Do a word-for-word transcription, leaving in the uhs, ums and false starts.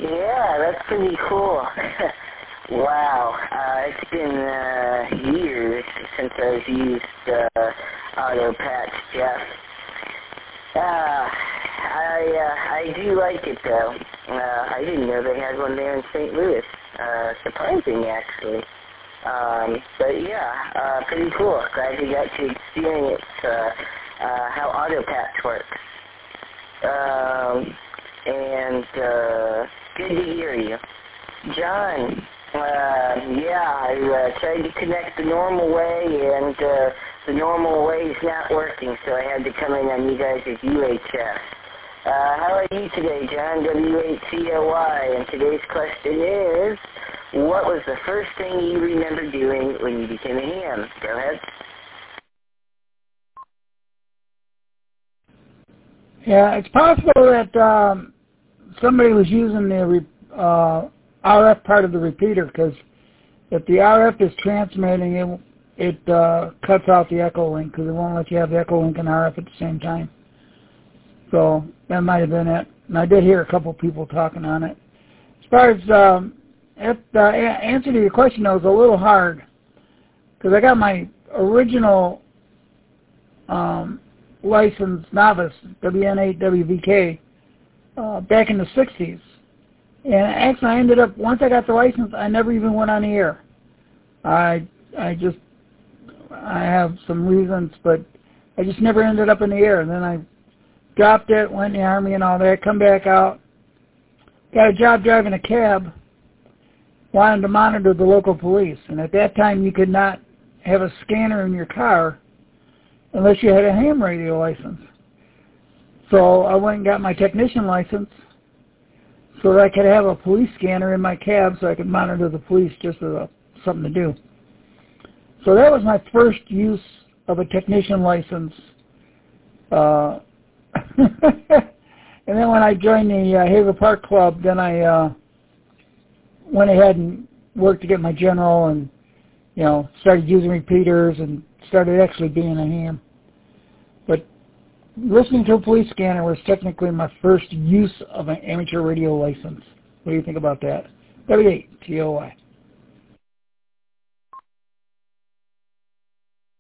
Yeah, that's pretty cool. Wow, uh, it's been uh, years since I've used uh, Auto Patch Jeff. Uh, I uh, I do like it though. Uh, I didn't know they had one there in Saint Louis. Uh, surprising actually. Um, but yeah, uh, pretty cool. Glad you got to experience uh, uh, how Auto Patch works. Um, and uh, good to hear you. John, uh, yeah, I uh, tried to connect the normal way, and uh, the normal way is not working, so I had to come in on you guys' U H F. Uh, how are you today, John? W H C O Y, and today's question is, what was the first thing you remember doing when you became a ham? Go ahead. Yeah, it's possible that um, somebody was using the uh, R F part of the repeater, because if the R F is transmitting, it it uh, cuts out the echo link, because it won't let you have the echo link and R F at the same time. So that might have been it. And I did hear a couple people talking on it. As far as um, if the answer to your question, though, is a little hard, because I got my original um, license novice, W N eight W V K, uh, back in the sixties. And actually I ended up, once I got the license, I never even went on the air. I, I just, I have some reasons, but I just never ended up in the air. And then I dropped it, went in the Army and all that, come back out, got a job driving a cab, wanted to monitor the local police. And at that time you could not have a scanner in your car unless you had a ham radio license. So I went and got my technician license so that I could have a police scanner in my cab so I could monitor the police, just as a, something to do. So that was my first use of a technician license. Uh, and then when I joined the uh, Hazel Park Club, then I uh, went ahead and worked to get my general, and you know, started using repeaters and started actually being a ham. But listening to a police scanner was technically my first use of an amateur radio license. What do you think about that? W H T O Y.